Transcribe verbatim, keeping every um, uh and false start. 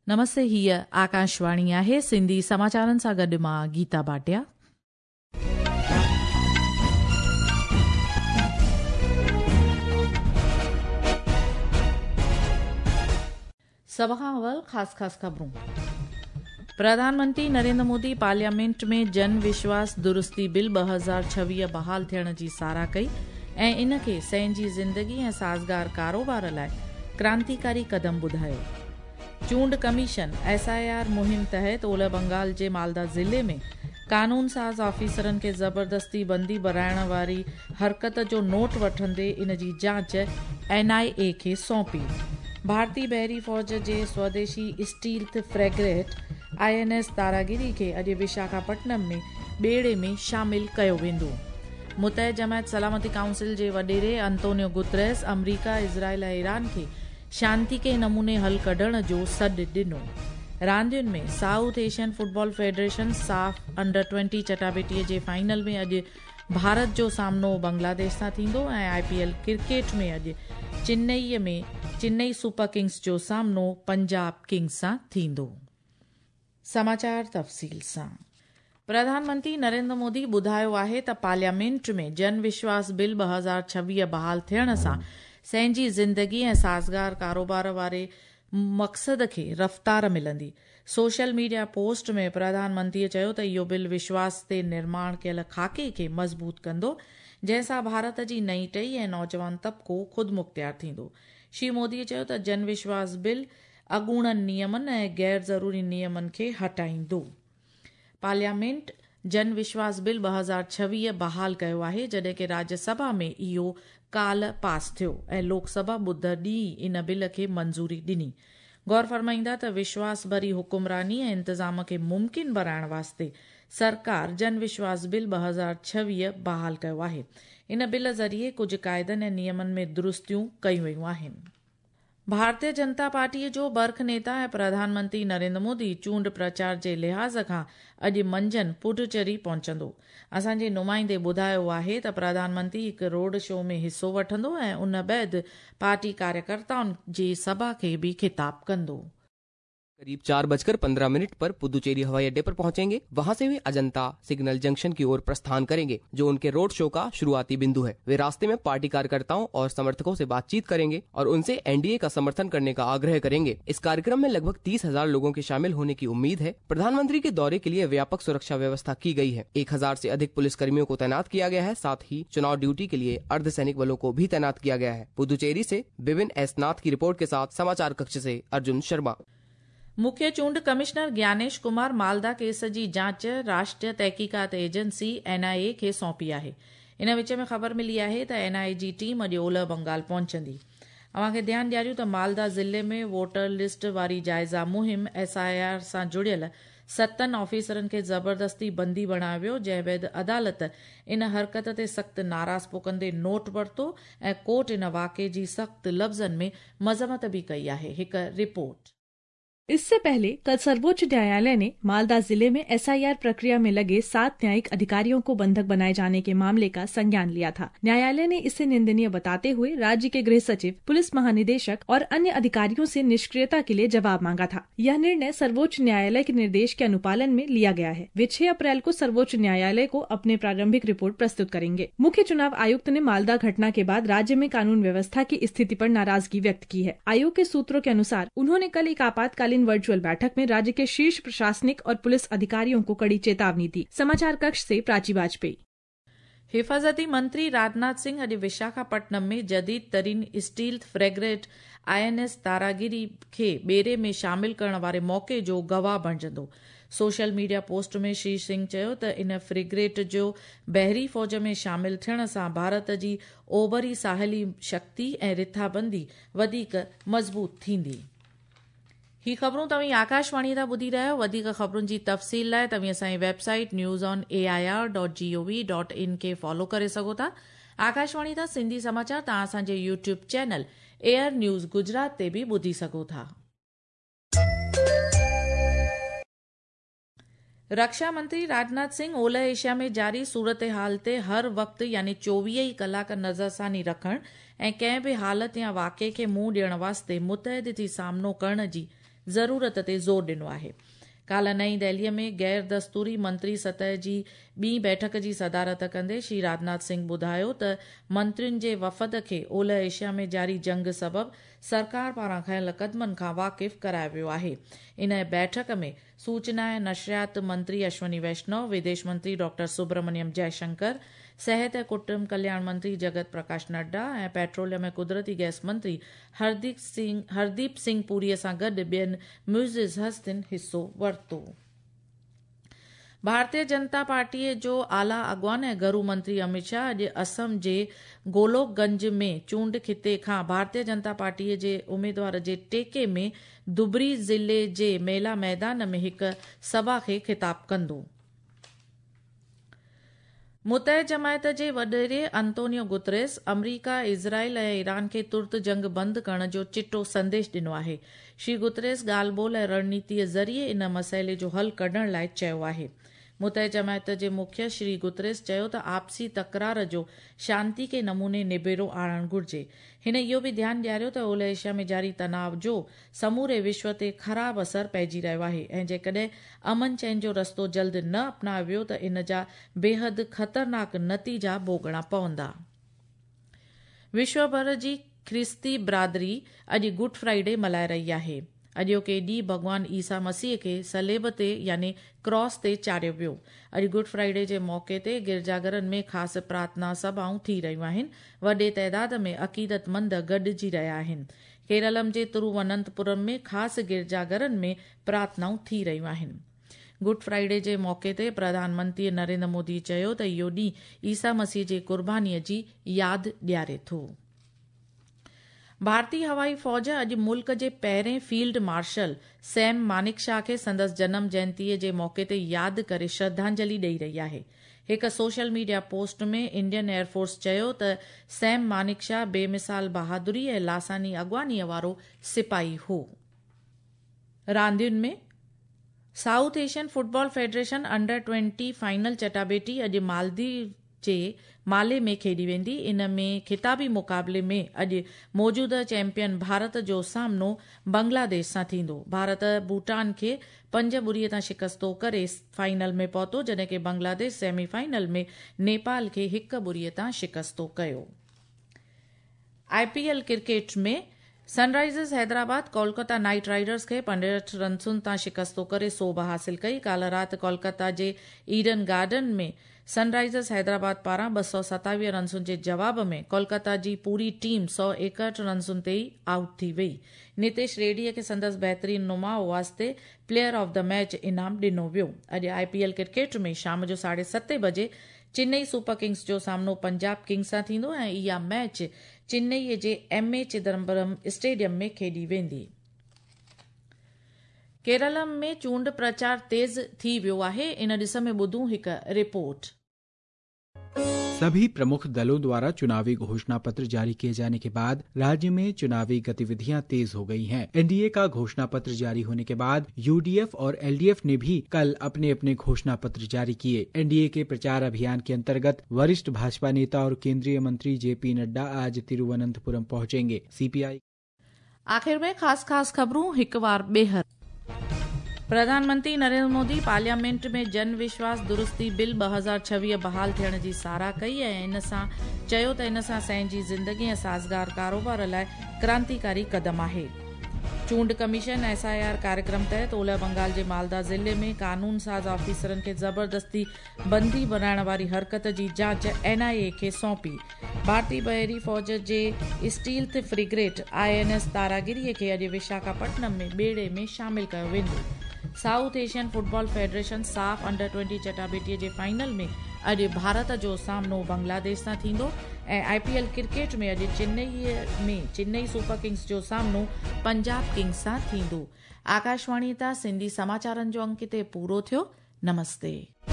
नमस्ते, हीअ आकाशवाणी आहे। सिंधी समाचारनि सां गॾु मां गीता भाटिया। सभ खां अवल ख़ासि ख़ासि ख़बरूं। प्रधानमंत्री नरेंद्र मोदी पार्लियामेंट में जन विश्वास दुरुस्ती बिल ॿ हज़ार छवीह बहाल थियण जी साराह कई ऐं इन खे संहिंजी ज़िंदगी ऐं साज़गार कारोबार लाइ क्रांतिकारी क़दम ॿुधायो। चूंड कमीशन एस आई आर मुहिम तहत ओलह बंगाल जे मालदा ज़िले में कानून साज़ ऑफिसरनि खे ज़बरदस्ती बंदी बराइण वारी हरकत जो नोट वठंदे इन जी जांच एन आई ए खे सौंपी। भारतीय बहरी फ़ौज जे स्वदेशी stealth frigate I N S Taragiri खे अॼु विशाखापट्टनम में ॿेड़े में शामिल कयो वेंदो। मुतहद जमायत सलामती काउंसिल जे वॾेरे अंतोनियो गुतरेस अमरीका, इज़राइल ऐं ईरान खे शांति के नमूने हल कढण जो सॾु ॾिनो। रांदियुनि में South Asian Football Federation SAFF under twenty चटाभेटीअ जे फाइनल में अॼु भारत जो सामनो बांग्लादेश सां थींदो ऐं आई पी एल क्रिकेट में अॼु चेन्नईअ में चेन्नई सुपर किंग्स जो सामनो पंजाब किंग्स सां थींदो। समाचार तफ़सील सां। प्रधानमंत्री नरेंद्र मोदी ॿुधायो आहे त पार्लियामेंट में जन विश्वास बिल ॿ हज़ार छवीह बहाल थियण सां संहिंजी ज़िंदगी ऐं साज़गार कारोबार वारे मक़सद खे रफ़्तार मिलंदी। सोशल मीडिया पोस्ट में प्रधानमंत्रीअ चयो त इहो बिल विश्वास ते निर्माण कयल खाके खे मज़बूत कंदो, जंहिंसां भारत जी नई टही ऐं नौजवान तबिको ख़ुदि मुख़्तियार थींदो। श्री मोदीअ चयो त जन विश्वास बिल अॻूणनि नियमनि ऐं गैर ज़रूरी नियमनि खे हटाईंदो। पार्लियामेंट जन विश्वास बिल ॿ हज़ार छवीह बहाल कयो आहे, जॾहिं कि राज्यसभा में इहो काल्ह पास थियो ऐं लोकसभा ॿुधर ॾींहुं इन बिल खे मंज़ूरी ॾिनी। गौर फरमाईंदा त विश्वास भरी हुकुमरानी ऐं इंतज़ाम खे मुमकिन बणाइण वास्ते सरकार जन विश्वास बिल ॿ हज़ार छवीह बहाल कयो आहे। इन बिल ज़रिए कुझु क़ाइदनि ऐं नियमनि में दुरुस्तियूं कयूं वयूं आहिनि। भारतीय जनता पार्टीअ जो बर्ख नेता ऐं प्रधानमंत्री नरेंद्र मोदी चूंड प्रचार जे लिहाज़ खां अॼु मंझंदि पुडुचेरी पहुचंदो। असांजे नुमाइंदे ॿुधायो आहे त प्रधानमंत्री हिकु रोड शो में हिसो वठंदो ऐं उन बैदि पार्टी कार्यकर्ताउनि जी सभा खे बि ख़िताब कंदो। करीब चार बजकर पंद्रह मिनट पर पुदुचेरी हवाई अड्डे पर पहुंचेंगे। वहां से वे अजंता सिग्नल जंक्शन की ओर प्रस्थान करेंगे, जो उनके रोड शो का शुरुआती बिंदु है। वे रास्ते में पार्टी कार्यकर्ताओं और समर्थकों से बातचीत करेंगे और उनसे एन डी ए का समर्थन करने का आग्रह करेंगे। इस कार्यक्रम में लगभग तीस हजार लोगों के शामिल होने की उम्मीद है। प्रधानमंत्री के दौरे के लिए व्यापक सुरक्षा व्यवस्था की गई है। एक हजार से अधिक पुलिसकर्मियों को तैनात किया गया है। साथ ही चुनाव ड्यूटी के लिए अर्धसैनिक बलों को भी तैनात किया गया है। पुदुचेरी से विपिन एस नाथ की रिपोर्ट के साथ समाचार कक्ष से अर्जुन शर्मा। मुख्य चूंड कमिश्नर ज्ञानेश कुमार मालदा केस जी जांच राष्ट्रीय तहकीकात एजेंसी एन आई ए खे सौंपी आहे। इन विच में ख़बर मिली आहे त एन आई ए जी टीम अॼु ओलह बंगाल पहुचंदी। अव्हां खे ध्यानु ॾियारियूं त मालदा ज़िले में वोटर लिस्ट वारी जाइज़ा मुहिम एस आई आर सां जुड़ियल सतनि ऑफिसरनि खे ज़बरदस्ती बंदी बणायो वियो, जंहिं बैदि अदालत इन हरकत ते सख़्त नाराज़ पोकंदे नोट वरितो ऐं कोर्ट इन वाक़े जी सख़्त लफ़्ज़नि में मज़म्मत भी कई आहे। हिकु रिपोर्ट। इससे पहले कल सर्वोच्च न्यायालय ने मालदा जिले में एस आई आर प्रक्रिया में लगे सात न्यायिक अधिकारियों को बंधक बनाए जाने के मामले का संज्ञान लिया था। न्यायालय ने इसे निंदनीय बताते हुए राज्य के गृह सचिव, पुलिस महानिदेशक और अन्य अधिकारियों से निष्क्रियता के लिए जवाब मांगा था। यह निर्णय सर्वोच्च न्यायालय के निर्देश के अनुपालन में लिया गया है। वे छह अप्रैल को सर्वोच्च न्यायालय को अपने प्रारंभिक रिपोर्ट प्रस्तुत करेंगे। मुख्य चुनाव आयुक्त ने मालदा घटना के बाद राज्य में कानून व्यवस्था की स्थिति पर नाराजगी व्यक्त की है। आयोग के सूत्रों के अनुसार उन्होंने कल एक आपातकालीन वर्चुअल बैठक में राज्य के शीर्ष प्रशासनिक और पुलिस अधिकारियों को कड़ी चेतावनी दी। समाचार कक्ष से प्राची वाजपेयी। हिफाजती मंत्री राजनाथ सिंह अॼु विशाखापट्टनम में जदीद तरीन stealth frigate I N S Taragiri खे ॿेड़े में शामिल करण वारे मौक़े जो गवाह बणिजंदो। सोशल मीडिया पोस्ट में श्री सिंह चयो त इन फ्रिगेट जो बहरी फ़ौज में शामिल थियण सां भारत जी ओभरी साहेली शक्ति ऐं रिथाबंदी वधीक मज़बूत थींदी। ही ख़बरूं तव्हीं आकाशवाणी तां ॿुधी रहियो। वधीक ख़बरुनि जी तफ़सील लाइ तव्हीं असांजी website news on A I R dot G O V dot in खे फॉलो करे सघो था। आकाशवाणी तां सिंधी समाचार तव्हां असांजे YouTube channel Air News Gujarat ते बि ॿुधी सघो था। रक्षा मंत्री राजनाथ सिंह ओलह एशिया में जारी सूरत हाल ते हर वक़्तु यानी चोवीह ई कलाक नज़रसानी रखण ऐं कंहिं बि हालत या वाक़े खे मुंहुं ॾियण वास्ते मुतहद थी सामनो करण जी ज़रूरत ते ज़ोर ॾिनो आहे। काल्ह नईं दिल्लीअ में गैर दस्तूरी मंत्री सतह जी ॿी बैठक जी सदारत कंदे श्री राजनाथ सिंह ॿुधायो त मंत्रियुनि जे वफ़द खे ओलह एशिया में जारी जंग सबबि सरकार पारां खयल क़दमनि खां वाक़िफ़ करायो वियो आहे। इन बैठक में सूचना ऐं नशरियात मंत्री अश्वनी वैष्णव, विदेश मंत्री डॉक्टर सुब्रमण्यम जयशंकर, सेहत ऐं कुटुंब कल्याण मंत्री जगत प्रकाश नड्डा ऐं पेट्रोलियम ऐं कुदरती गैस मंत्री हरदीप सिंह हरदीप सिंह पुरीअ सां गॾु ॿियनि मुइज़िज़ हस्तियुनि हिस्सो वरितो। भारतीय जनता पार्टीअ जो आला अॻवान ऐं गृह मंत्री अमित शाह अॼु असम जे गोलोकगंज में चूंड खिते खां भारतीय जनता पार्टीअ जे उम्मीदवार जे टेके में धुबरी ज़िले जे मेला मैदान में हिकु सभा खे ख़िताब कंदो। मुतहिद जमायत जे वॾेरे अंतोनियो गुतरेस अमरीका, इज़राइल ऐं ईरान खे तुर्त जंग बंदि करण जो चिटो संदेश ॾिनो आहे। श्री गुतरेस ॻाल्हि ॿोल ऐं रणनीतीअ ज़रिए इन मसइले जो हल कढण लाइ चयो आहे। मुतहिद जमायत जे मुखिया श्री गुतरेस चयो त आपसी तकरार जो शांती के नमूने निबेरो आणणु घुर्जे। हिन इहो बि ध्यानु ॾियारियो त ओलह एशिया में जारी तनाव जो समूरे विश्व ते ख़राब असर पइजी रहियो आहे ऐं जेकॾहिं अमन चैन जो रस्तो जल्द न अपनायो वियो त इन जा बेहद ख़तरनाक नतीजा भोगणा पवंदा। विश्व भर जी ख्रिस्ती बिरादरी अॼु गुड फ्राइडे मल्हाए रही आहे। अॼोके ॾींहुं भॻवान ईसा मसीह खे सलेब ते यानी क्रॉस ते चाढ़ियो वियो। अॼु गुड फ्राइडे जे मौक़े ते गिरजाघरनि में ख़ासि प्रार्थना सभाऊं थी रहियूं आहिनि। वॾे तइदाद में अक़ीदतमंद गॾिजी रहिया आहिनि। केरलम जे तिरुवनंतपुरम में ख़ासि गिरजाघरनि में प्रार्थनाऊं थी रहियूं आहिनि। गुड फ्राइडे जे मौक़े ते प्रधानमंत्री नरेंद्र मोदी चयो त इहो ॾींहुं ईसा मसीह जे क़ुर्बानीअ जी यादि ॾियारे थो। भारतीय हवाई फ़ौज अॼु मुल्क जे पहिरें फील्ड मार्शल सैम मानेकशॉ खे संदसि जनम जयंतीअ जे मौक़े ते यादि करे श्रद्धांजलि ॾेई रही आहे। हिकु सोशल मीडिया पोस्ट में इंडियन एयरफोर्स चयो त सैम मानेकशॉ बेमिसाल बहादुरी ऐं लासानी अॻवानीअ वारो सिपाही हो। रांदियुनि में South Asian Football Federation under twenty final चटाभेटी अॼु मालदीव जे माले में खेॾी वेंदी। इन में ख़िताबी मुक़ाबले में अॼु मौजूदा चैंपियन भारत जो सामनो बांग्लादेश सां थींदो। भारत भूटान खे पंज ॿुड़ीअ तां शिकस्तो करे फाइनल में पहुतो, जॾहिं कि बांग्लादेश सेमीफाइनल में नेपाल खे हिकु ॿुड़ीअ तां शिकस्तो कयो। आईपीएल क्रिकेट में Sunrisers Hyderabad Kolkata Knight Riders खे पंजहठि रन्सुनि तां शिकस्तो करे सोभ हासिल कई। काल्ह राति कोलकाता जे ईडन गार्डन में सनराइज़र्स हैदराबाद पारां ॿ सौ सतावीह रन्सुनि जे जवाब में कोलकाता जी पूरी टीम सौ एकहठि रन्सुनि ते ई आउट थी वई। नितेश रेड्डीअ खे संदसि बहितरीन नुमाओ वास्ते प्लेयर ऑफ द मैच इनाम ॾिनो वियो। अॼु आईपीएल क्रिकेट में शाम जो साढे सते बजे चेन्नई सुपर किंग्स जो सामनो पंजाब किंग्स सां थींदो ऐं इहा मैच चेन्नईअ जे एम ए चिदम्बरम स्टेडियम में खेॾी वेंदी। केरलम में चूंड प्रचार तेज थी वियो आहे। इन ॾिस में ॿुधूं हिकु रिपोर्ट। सभी प्रमुख दलों द्वारा चुनावी घोषणा पत्र जारी किए जाने के बाद राज्य में चुनावी गतिविधियां तेज हो गई हैं। एनडीए का घोषणा पत्र जारी होने के बाद यूडीएफ और एलडीएफ ने भी कल अपने अपने घोषणा पत्र जारी किए। एनडीए के प्रचार अभियान के अंतर्गत वरिष्ठ भाजपा नेता और केंद्रीय मंत्री जेपी नड्डा आज तिरुवनंतपुरम पहुंचेंगे। सीपीआई आखिर में खास खास खबरूं हिकु बार बेहद। प्रधानमंत्री नरेंद्र मोदी पार्लियामेंट में जन विश्वास दुरुस्ती बिल ॿ हज़ार छवीह बहाल थियण जी साराह कई ऐं इन सां चयो त इन सां संहिंजी ज़िंदगी ऐं साज़गार कारोबार लाइ क्रांतिकारी कदम आहे। चूंड कमीशन एसआईआर कार्यक्रम तहत ओलह बंगाल जे मालदा ज़िले में कानून साज़ ऑफिसरनि खे ज़बरदस्ती बंदी बनाइण वारी हरकत जी जांच एनआईए खे सौंपी। भारतीय बहरी फ़ौज जे स्टील्थ फ्रिगेट आईएनएस तारागिरीअ खे अॼु विशाखापट्टनम में ॿेड़े में शामिल कयो वेंदो। South Asian Football Federation SAFF under twenty चटाभेटीअ जे फाइनल में अॼु भारत जो सामनो बांग्लादेश सां थींदो ऐं आईपीएल क्रिकेट में अॼु चेन्नई में चेन्नई सुपर किंग्स जो सामनो पंजाब किंग्स सां थींदो। आकाशवाणी तां सिंधी समाचारनि जो अंक ते पूरो थियो। नमस्ते।